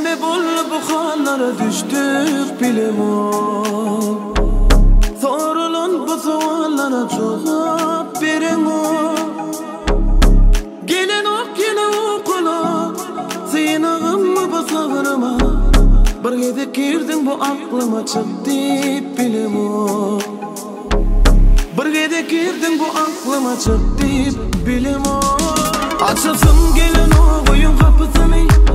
Sebep olup bu hallara düştük bilim o. Sorulan bu soğanlara cevap verin o. Gelin okula sığınağım mı bu sabrıma. Bir gece girdin bu aklıma çıktı bilim o. Bir gece girdin bu aklıma çıktı bilim o. Açılsın gelin o boyun kapısını.